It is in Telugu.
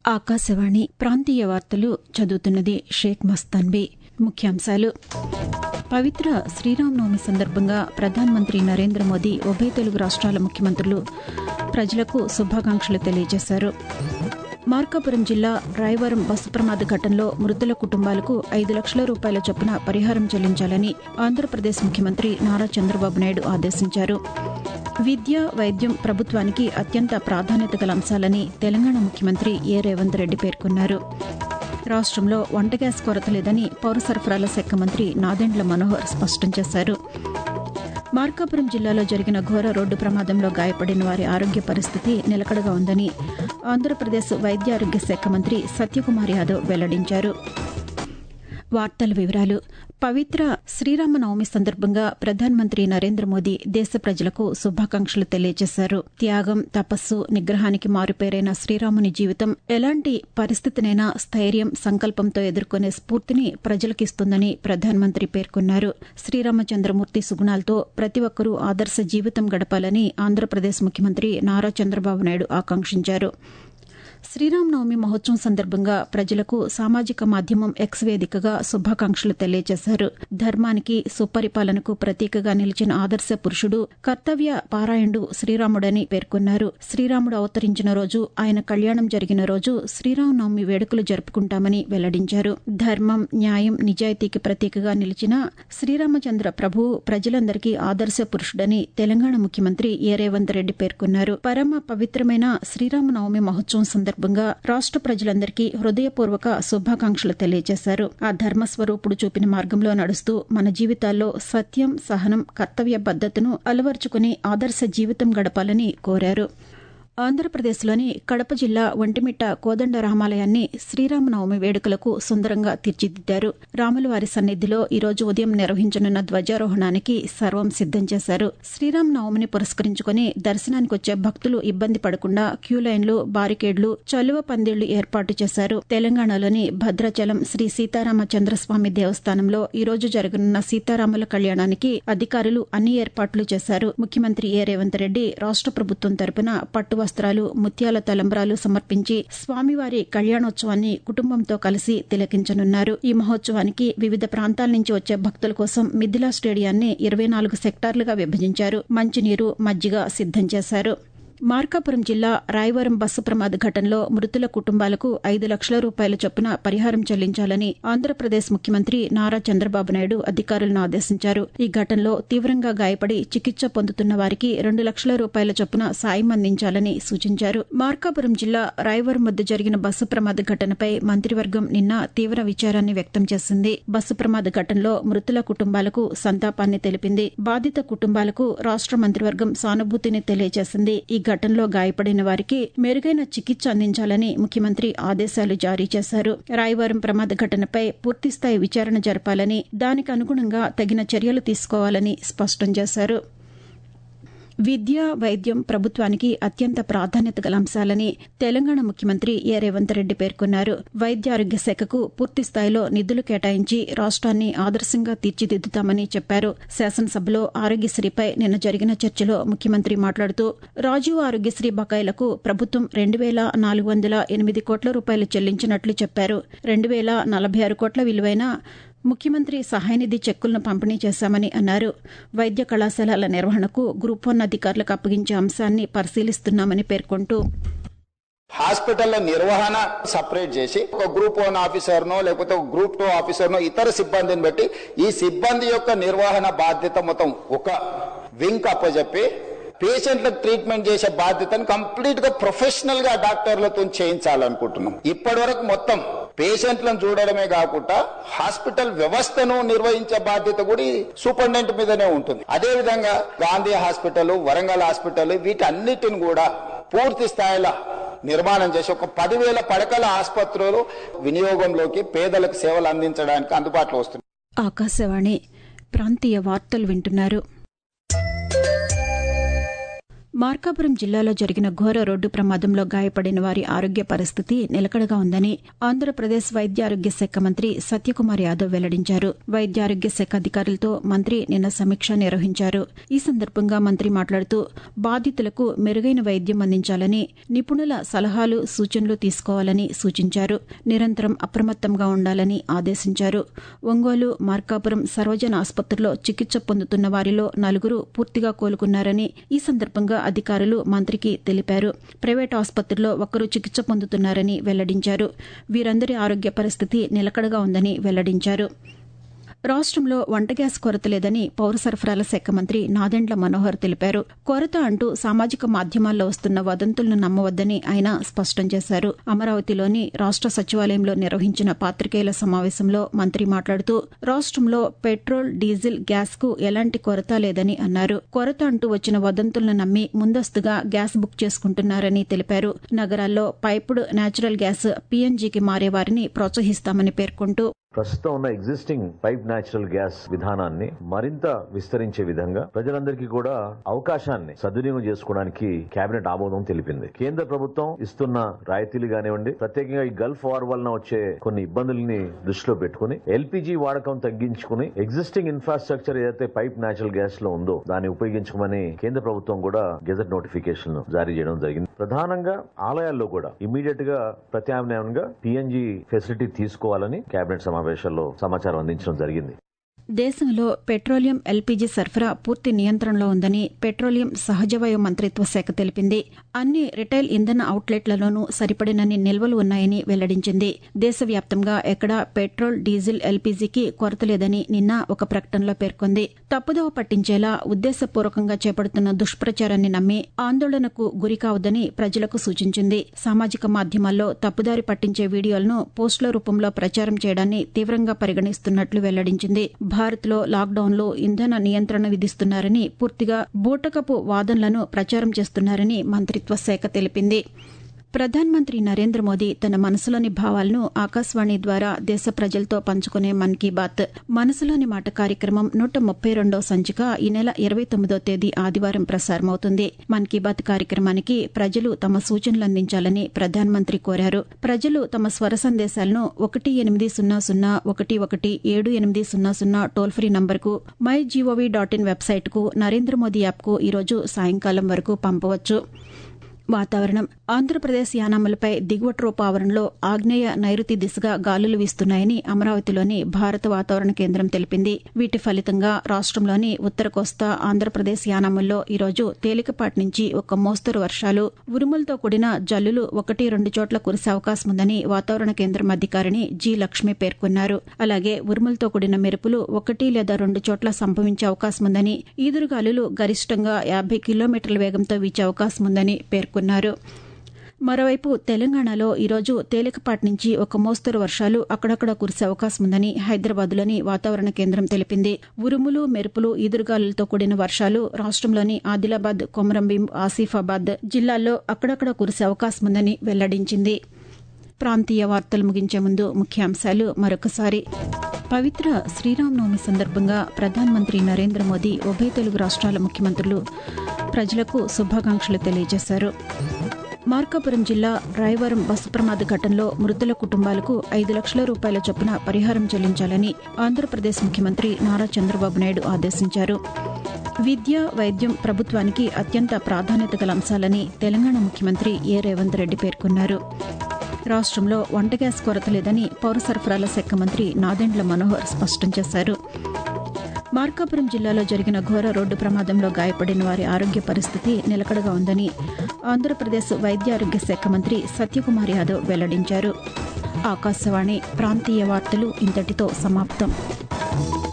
ఆకాశవాణి ప్రాంతీయ వార్తలు చదువుతున్నది షేక్ మస్తాన్బీ. ముఖ్యాంశాలు. పవిత్ర శ్రీరామనవమి సందర్భంగా ప్రధానమంత్రి నరేంద్ర మోదీ ఉభయ తెలుగు రాష్ట్రాల ముఖ్యమంత్రులు ప్రజలకు శుభాకాంక్షలు తెలియజేశారు. మార్కాపురం జిల్లా రాయవరం బస్సు ప్రమాద ఘటనలో మృతుల కుటుంబాలకు 5 లక్షల రూపాయల చొప్పున పరిహారం చెల్లించాలని ఆంధ్రప్రదేశ్ ముఖ్యమంత్రి నారా చంద్రబాబు నాయుడు ఆదేశించారు. విద్య, వైద్యం ప్రభుత్వానికి అత్యంత ప్రాధాన్యత గల అంశాలని తెలంగాణ ముఖ్యమంత్రి రేవంత్ రెడ్డి పేర్కొన్నారు. రాష్ట్రంలో వంట గ్యాస్ కొరత లేదని పౌర సరఫరాల శాఖ మంత్రి నాదెండ్ల మనోహర్ స్పష్టం చేశారు. మార్కాపురం జిల్లాలో జరిగిన ఘోర రోడ్డు ప్రమాదంలో గాయపడిన వారి ఆరోగ్య పరిస్థితి నిలకడగా ఉందని ఆంధ్రప్రదేశ్ వైద్య ఆరోగ్య శాఖ మంత్రి సత్యకుమార్ యాదవ్ వెల్లడించారు. వార్తల వివరాలు. పవిత్ర శ్రీరామనవమి సందర్భంగా ప్రధానమంత్రి నరేంద్ర మోదీ దేశ ప్రజలకు శుభాకాంక్షలు తెలియజేశారు. త్యాగం, తపస్సు, నిగ్రహానికి మారుపేరైన శ్రీరాముని జీవితం ఎలాంటి పరిస్థితినైనా స్థైర్యం, సంకల్పంతో ఎదుర్కొనే స్ఫూర్తిని ప్రజలకిస్తుందని ప్రధానమంత్రి పేర్కొన్నారు. శ్రీరామచంద్రమూర్తి సుగుణాలతో ప్రతి ఒక్కరూ ఆదర్శ జీవితం గడపాలని ఆంధ్రప్రదేశ్ ముఖ్యమంత్రి నారా చంద్రబాబు నాయుడు ఆకాంక్షించారు. శ్రీరామనవమి మహోత్సవం సందర్భంగా ప్రజలకు సామాజిక మాధ్యమం ఎక్స్ వేదికగా శుభాకాంక్షలు తెలియజేశారు. ధర్మానికి, సుపరిపాలనకు ప్రతీకగా నిలిచిన ఆదర్శ పురుషుడు, కర్తవ్య పారాయణుడు శ్రీరాముడని పేర్కొన్నారు. శ్రీరాముడు అవతరించిన రోజు, ఆయన కళ్యాణం జరిగిన రోజు శ్రీరామనవమి వేడుకలు జరుపుకుంటామని వెల్లడించారు. ధర్మం, న్యాయం, నిజాయితీకి ప్రతీకగా నిలిచిన శ్రీరామచంద్ర ప్రభువు ప్రజలందరికీ ఆదర్శ పురుషుడని తెలంగాణ ముఖ్యమంత్రి రేవంత్ రెడ్డి పేర్కొన్నారు. పరమ పవిత్రమైన శ్రీరామనవమి మహోత్సవం సందర్భంగా రాష్ట్ర ప్రజలందరికీ హృదయపూర్వక శుభాకాంక్షలు తెలియజేశారు. ఆ ధర్మస్వరూపుడు చూపిన మార్గంలో నడుస్తూ మన జీవితాల్లో సత్యం, సహనం, కర్తవ్య బద్ధతను అలవర్చుకుని ఆదర్శ జీవితం గడపాలని కోరారు. ఆంధ్రప్రదేశ్లోని కడప జిల్లా ఒంటిమిట్ట కోదండ రామాలయాన్ని శ్రీరామనవమి వేడుకలకు సుందరంగా తీర్చిదిద్దారు. రాములవారి సన్నిధిలో ఈరోజు ఉదయం నిర్వహించనున్న ధ్వజారోహణానికి సర్వం సిద్దం చేశారు. శ్రీరామనవమిని పురస్కరించుకుని దర్శనానికి వచ్చే భక్తులు ఇబ్బంది పడకుండా క్యూలైన్లు, బారికేడ్లు, చలువ పందిళ్లు ఏర్పాటు చేశారు. తెలంగాణలోని భద్రాచలం శ్రీ సీతారామచంద్రస్వామి దేవస్థానంలో ఈరోజు జరగనున్న సీతారాముల కళ్యాణానికి అధికారులు అన్ని ఏర్పాట్లు చేశారు. ముఖ్యమంత్రి రేవంత్ రెడ్డి రాష్ట్ర ప్రభుత్వం తరపున పట్టు వస్త్రాలు, ముత్యాల తలంబ్రాలు సమర్పించి స్వామివారి కళ్యాణోత్సవాన్ని కుటుంబంతో కలిసి తిలకించనున్నారు. ఈ మహోత్సవానికి వివిధ ప్రాంతాల నుంచి వచ్చే భక్తుల కోసం మిథిలా స్టేడియాన్ని 24 సెక్టార్లుగా విభజించారు. మంచినీరు, మజ్జిగ సిద్దం చేశారు. మార్కాపురం జిల్లా రాయవరం బస్సు ప్రమాద ఘటనలో మృతుల కుటుంబాలకు 5 లక్షల రూపాయల చొప్పున పరిహారం చెల్లించాలని ఆంధ్రప్రదేశ్ ముఖ్యమంత్రి నారా చంద్రబాబు నాయుడు అధికారులను ఆదేశించారు. ఈ ఘటనలో తీవ్రంగా గాయపడి చికిత్స పొందుతున్న వారికి 2 లక్షల రూపాయల చొప్పున సాయం అందించాలని సూచించారు. మార్కాపురం జిల్లా రాయవరం వద్ద జరిగిన బస్సు ప్రమాద ఘటనపై మంత్రివర్గం నిన్న తీవ్ర విచారాన్ని వ్యక్తం చేసింది. బస్సు ప్రమాద ఘటనలో మృతుల కుటుంబాలకు సంతాపాన్ని తెలిపింది. బాధిత కుటుంబాలకు రాష్ట్ర మంత్రివర్గం సానుభూతిని తెలియజేసింది. ఈ ఘటనలో గాయపడిన వారికి మెరుగైన చికిత్స అందించాలని ముఖ్యమంత్రి ఆదేశాలు జారీ చేశారు. రాయవరం ప్రమాద ఘటనపై పూర్తిస్థాయి విచారణ జరపాలని, దానికి అనుగుణంగా తగిన చర్యలు తీసుకోవాలని స్పష్టం చేశారు. విద్య, వైద్యం ప్రభుత్వానికి అత్యంత ప్రాధాన్యత గల అంశాలని తెలంగాణ ముఖ్యమంత్రి రేవంత్ రెడ్డి పేర్కొన్నారు. వైద్య ఆరోగ్య శాఖకు పూర్తిస్థాయిలో నిధులు కేటాయించి రాష్ట్రాన్ని ఆదర్శంగా తీర్చిదిద్దుతామని చెప్పారు. శాసనసభలో ఆరోగ్యశ్రీపై నిన్న జరిగిన చర్చలో ముఖ్యమంత్రి మాట్లాడుతూ రాజీవ్ ఆరోగ్యశ్రీ బకాయిలకు ప్రభుత్వం 2,408 కోట్ల రూపాయలు చెల్లించినట్లు చెప్పారు. 2,046 కోట్ల విలువైన ముఖ్యమంత్రి సహాయనిధి చెక్కులను పంపిణీ చేశామని అన్నారు. వైద్య కళాశాలల నిర్వహణకు గ్రూప్ 1 అధికారులకు అప్పగించే అంశాన్ని పరిశీలిస్తున్నామని పేర్కొంటూ హాస్పిటల్ నిర్వహణ సపరేట్ చేసి ఒక గ్రూప్ 1 ఆఫీసర్నో లేకపోతే ఒక గ్రూప్ 2 ఆఫీసర్నో ఇతర సిబ్బందిని బట్టి ఈ సిబ్బంది యొక్క నిర్వహణ బాధ్యత మొత్తం ఒక వింగ్ అప్పచెప్పి పేషెంట్లకు ట్రీట్మెంట్ చేసే బాధ్యతను కంప్లీట్ గా ప్రొఫెషనల్ గా డాక్టర్లతో చేయించాలనుకుంటున్నాం. ఇప్పటి వరకు మొత్తం పేషెంట్లను చూడడమే కాకుండా హాస్పిటల్ వ్యవస్థను నిర్వహించే బాధ్యత కూడా సూపరింటెండెంట్ మీదనే ఉంటుంది. అదే విధంగా గాంధీ హాస్పిటల్, వరంగల్ హాస్పిటల్ వీటన్నిటిని కూడా పూర్తి స్థాయిలో నిర్మాణం చేసి ఒక 10,000 పడకల ఆసుపత్రులు వినియోగంలోకి పేదలకు సేవలు అందించడానికి అందుబాటులో వస్తుంది. ఆకాశవాణి ప్రాంతీయ వార్తలు వింటున్నారు. మార్కాపురం జిల్లాలో జరిగిన ఘోర రోడ్డు ప్రమాదంలో గాయపడిన వారి ఆరోగ్య పరిస్థితి నిలకడగా ఉందని ఆంధ్రప్రదేశ్ వైద్యారోగ్య శాఖ మంత్రి సత్యకుమార్ యాదవ్ వెల్లడించారు. వైద్యారోగ్య శాఖ అధికారులతో మంత్రి నిన్న సమీక్ష నిర్వహించారు. ఈ సందర్భంగా మంత్రి మాట్లాడుతూ బాధితులకు మెరుగైన వైద్యం అందించాలని, నిపుణుల సలహాలు సూచనలు తీసుకోవాలని సూచించారు. నిరంతరం అప్రమత్తంగా ఉండాలని ఆదేశించారు. ఒంగోలు, మార్కాపురం సర్వజన ఆసుపత్రిలో చికిత్స పొందుతున్న వారిలో 4 పూర్తిగా కోలుకున్నారని ఈ సందర్భంగా అధికారులు మంత్రికి తెలిపారు. ప్రైవేట్ ఆసుపత్రిలో 1 చికిత్స పొందుతున్నారని వెల్లడించారు. వీరందరి ఆరోగ్య పరిస్థితి నిలకడగా ఉందని వెల్లడించారు. రాష్ట్రంలో వంట గ్యాస్ కొరత లేదని పౌర సరఫరాల శాఖ మంత్రి నాదెండ్ల మనోహర్ తెలిపారు. కొరత అంటూ సామాజిక మాధ్యమాల్లో వస్తున్న వదంతులను నమ్మవద్దని ఆయన స్పష్టం చేశారు. అమరావతిలోని రాష్ట్ర సచివాలయంలో నిర్వహించిన పాతికేయుల సమావేశంలో మంత్రి మాట్లాడుతూ రాష్ట్రంలో పెట్రోల్, డీజిల్, గ్యాస్ కు ఎలాంటి కొరత లేదని అన్నారు. కొరత అంటూ వచ్చిన వదంతులను నమ్మి ముందస్తుగా గ్యాస్ బుక్ చేసుకుంటున్నారని తెలిపారు. నగరాల్లో పైపుడ్ నేచురల్ గ్యాస్ పీఎన్జీకి మారే వారిని ప్రోత్సహిస్తామని పేర్కొంటూ ప్రస్తుతం ఉన్న ఎగ్జిస్టింగ్ పైప్ న్యాచురల్ గ్యాస్ విధానాన్ని మరింత విస్తరించే విధంగా ప్రజలందరికీ కూడా అవకాశాన్ని సద్వినియోగం చేసుకోవడానికి కేబినెట్ ఆమోదం తెలిపింది. కేంద్ర ప్రభుత్వం ఇస్తున్న రాయితీలు కానివ్వండి, ప్రత్యేకంగా ఈ గల్ఫ్ వార్ వలన వచ్చే కొన్ని ఇబ్బందుల్ని దృష్టిలో పెట్టుకుని ఎల్పీజీ వాడకం తగ్గించుకుని ఎగ్జిస్టింగ్ ఇన్ఫ్రాస్ట్రక్చర్ ఏదైతే పైప్ న్యాచురల్ గ్యాస్ లో ఉందో దాన్ని ఉపయోగించుకోమని కేంద్ర ప్రభుత్వం కూడా గెజెట్ నోటిఫికేషన్ జారీ చేయడం జరిగింది. ప్రధానంగా ఆలయాల్లో కూడా ఇమీడియట్ గా ప్రత్యామ్నాయంగా పీఎన్జీ ఫెసిలిటీ తీసుకోవాలని కేబినెట్ సమావేశాల్లో సమాచారం అందించడం జరిగింది. దేశంలో పెట్రోలియం, ఎల్పీజీ సరఫరా పూర్తి నియంత్రణలో ఉందని పెట్రోలియం, సహజవాయు మంత్రిత్వ శాఖ తెలిపింది. అన్ని రిటైల్ ఇంధన అవుట్లెట్లలోనూ సరిపడినన్ని నిల్వలు ఉన్నాయని వెల్లడించింది. దేశవ్యాప్తంగా ఎక్కడా పెట్రోల్, డీజిల్, ఎల్పీజీకి కొరత లేదని నిన్న ఒక ప్రకటనలో పేర్కొంది. తప్పుదోవ పట్టించేలా ఉద్దేశపూర్వకంగా చేపడుతున్న దుష్ప్రచారాన్ని నమ్మి ఆందోళనకు గురికావద్దని ప్రజలకు సూచించింది. సామాజిక మాధ్యమాల్లో తప్పుదారి పట్టించే వీడియోలను పోస్టుల రూపంలో ప్రచారం చేయడాన్ని తీవ్రంగా పరిగణిస్తున్నట్లు వెల్లడించింది. భారత్లో లాక్డౌన్లో ఇంధన నియంత్రణ విధిస్తున్నారని, పూర్తిగా బూటకపు వాదనలను ప్రచారం చేస్తున్నారని మంత్రిత్వ శాఖ తెలిపింది. ప్రధానమంత్రి నరేంద్ర మోదీ తన మనసులోని భావాలను ఆకాశవాణి ద్వారా దేశ ప్రజలతో పంచుకునే మన్ కీ బాత్ మనసులోని మాట కార్యక్రమం 132వ సంచిక ఈ నెల 29వ తేదీ ఆదివారం ప్రసారమవుతుంది. మన్ కీ బాత్ కార్యక్రమానికి ప్రజలు తమ సూచనలు అందించాలని ప్రధానమంత్రి కోరారు. ప్రజలు తమ స్వర సందేశాలను 18001178000 టోల్ ఫ్రీ నంబర్కు, mygov.in వెబ్సైట్కు, నరేంద్ర మోదీ యాప్కు ఈరోజు సాయంకాలం వరకు పంపవచ్చు. వాతావరణం. ఆంధ్రప్రదేశ్ యానాములపై దిగువ ట్రోప్ ఆవరణలో ఆగ్నేయ నైరుతి దిశగా గాలులు వీస్తున్నాయని అమరావతిలోని భారత వాతావరణ కేంద్రం తెలిపింది. వీటి ఫలితంగా రాష్ట్రంలోని ఉత్తర కోస్తా, ఆంధ్రప్రదేశ్ యానాముల్లో ఈరోజు తేలికపాటి నుంచి ఒక మోస్తరు వర్షాలు, ఉరుములతో కూడిన జల్లులు 1-2 చోట్ల కురిసే అవకాశం ఉందని వాతావరణ కేంద్రం అధికారిని జి. లక్ష్మి పేర్కొన్నారు. అలాగే ఉరుములతో కూడిన మెరుపులు 1 లేదా 2 చోట్ల సంభవించే అవకాశం ఉందని, ఈదురుగాలులు గరిష్టంగా 50 కిలోమీటర్ల వేగంతో వీచే అవకాశం ఉందని పేర్కొన్నారు. మరోవైపు తెలంగాణలో ఈరోజు తేలికపాటి నుంచి ఒక మోస్తరు వర్షాలు అక్కడక్కడ కురిసే అవకాశం ఉందని హైదరాబాద్లోని వాతావరణ కేంద్రం తెలిపింది. ఉరుములు, మెరుపులు, ఈదురుగాలులతో కూడిన వర్షాలు రాష్ట్రంలోని ఆదిలాబాద్, కొమరంభీం, ఆసిఫాబాద్ జిల్లాల్లో అక్కడక్కడ కురిసే అవకాశం ఉందని వెల్లడించింది. ప్రాంతీయ వార్తలు ముగించే ముందు ముఖ్యాంశాలు మరొకసారి. పవిత్ర శ్రీరామనవమి సందర్భంగా ప్రధానమంత్రి నరేంద్ర మోదీ ఉభయ తెలుగు రాష్ట్రాల ముఖ్యమంత్రులు ప్రజలకు శుభాకాంక్షలు తెలియజేశారు. మార్కాపురం జిల్లా రాయవరం బస్సు ప్రమాద ఘటనలో మృతుల కుటుంబాలకు 5 లక్షల రూపాయల చొప్పున పరిహారం చెల్లించాలని ఆంధ్రప్రదేశ్ ముఖ్యమంత్రి నారా చంద్రబాబు నాయుడు ఆదేశించారు. విద్య, వైద్యం ప్రభుత్వానికి అత్యంత ప్రాధాన్యత గల అంశాలని తెలంగాణ ముఖ్యమంత్రి ఏ. రేవంత్ రెడ్డి పేర్కొన్నారు. రాష్ట్రంలో వంట గ్యాస్ కొరత లేదని పౌర సరఫరాల శాఖ మంత్రి నాదెండ్ల మనోహర్ స్పష్టం చేశారు. మార్కాపురం జిల్లాలో జరిగిన ఘోర రోడ్డు ప్రమాదంలో గాయపడిన వారి ఆరోగ్య పరిస్థితి నిలకడగా ఉందని ఆంధ్రప్రదేశ్ వైద్యారోగ్య శాఖ మంత్రి సత్యకుమార్ యాదవ్ వెల్లడించారు. ఆకాశవాణి ప్రాంతీయ వార్తలు ఇంతటితో సమాప్తం.